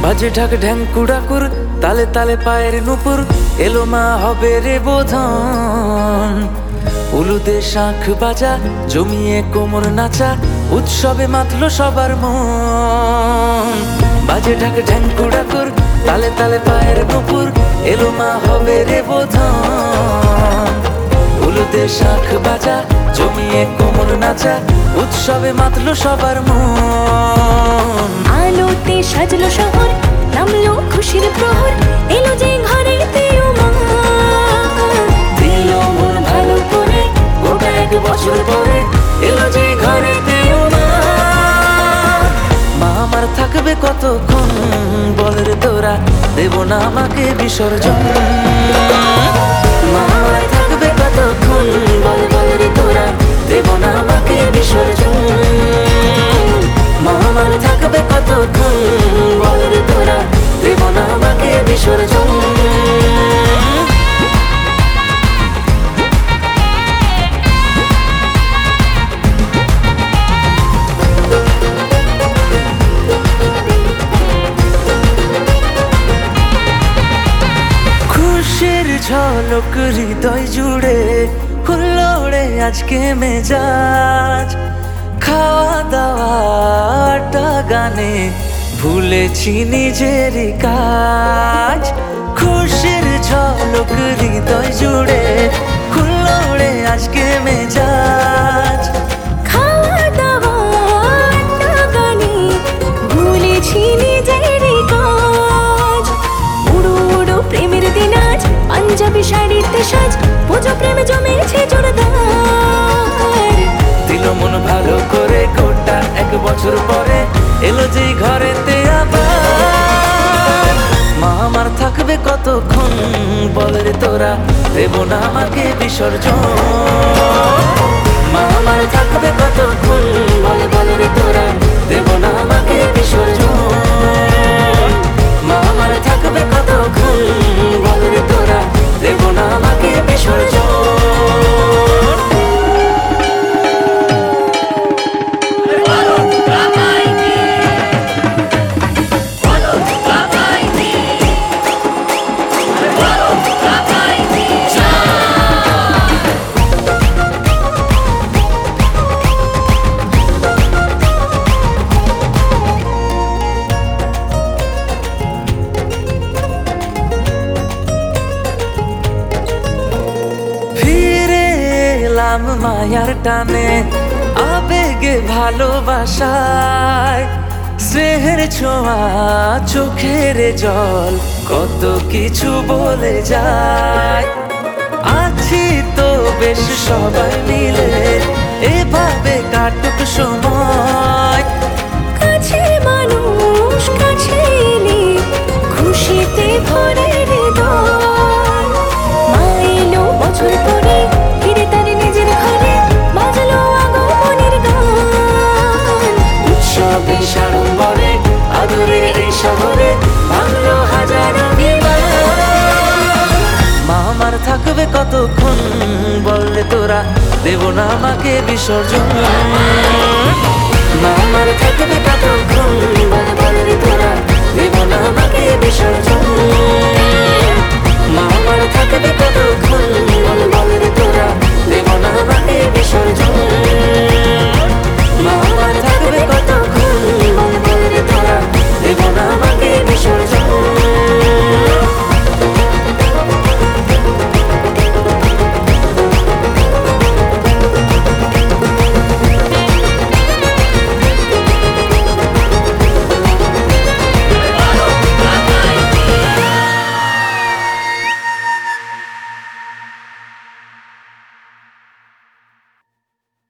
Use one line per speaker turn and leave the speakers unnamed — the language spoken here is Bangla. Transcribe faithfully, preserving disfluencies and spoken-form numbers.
বাজে ঢাক ঢ্যাং কুড়াকুর, তালে তালে পায়ের নুপুর, এলো মা হবে রে বোধন। উলুদে শাঁখ বাজা, জমিয়ে কোমর নাচা, উৎসবে মাতলো সবার মন। বাজে ঢাক ঢ্যাং কুড়াকুর, তালে তালে পায়ের নুপুর, এলো মা হবে রে বোধন। উলুদে শাঁখ বাজা, জমিয়ে কোমর নাচা, উৎসবে মাতলো সবার মন।
আলোতে সাজলো শহর, নামলো খুশির প্রহর, এলো যে ঘরেতে মা।
দিল মন ভালো করে, গোটা এক বছর পরে এলো যে ঘরেতে মা। মা আমার থাকবে কতক্ষণ বল রে তোরা, দেব না আমাকে বিসর্জন। মা আমার থাকবে কতক্ষণ বল বল রে তোরা, দেব না আমাকে বিসর্জন। মা আমার থাকবে কতক্ষণ বল রে তোরা, দেব না আমাকে বিসর্জন। খুশির ঝলক হৃদয় জুড়ে, হুল্লোড়ে আজকে মেজাজ। খাওয়া দাওয়াটা গানে, ভুলেছি নিজেরই কাজ। খুশির ঝলক হৃদয় জুড়ে, হুল্লোড়ে আজকে মেজাজ।
খাওয়া দাওয়াটা গানে, ভুলেছি নিজেরই কাজ। উড়ো উড়ো প্রেমের দিন আজ, পাঞ্জাবি শাড়িতে সাজ, পুজো প্রেমে জমেছে জোরদার।
দিল মন ভালো করে, গোটা এক বছর পরে এলো যে ঘরেতে আবার। মা আমার থাকবে কতক্ষণ বল রে তোরা, দেব না আমাকে বিসর্জন। মা আমার থাকবে কতক্ষণ বল বল রে তোরা, দেব না আমাকে বিসর্জন। মা আমার থাকবে কতক্ষণ বল রে তোরা, দেব না আমাকে বিসর্জন। মায়ার টানে, আবেগে ভালোবাসায়, স্নেহের ছোঁয়া চোখের জল, কত কিছু বলে যায়। আছি তো বেশ সবাই মিলে, এভাবে কাটুক সময়।
কাছে মানুষ কাছে এলে, খুশিতে ভরে হৃদয়। মা এলো বছর পরে, ফিরে তার নিজের ঘরে, বাজলো আগমনের গান।
উৎসবে সাড়ম্বরে, আদরের এই শহরে ভাঙলো হাজারো বিমান। মা আমার থাকবে কতক্ষণ বল রে তোরা, দেব না আমাকে বিসর্জন। মা আমার থাকবে কত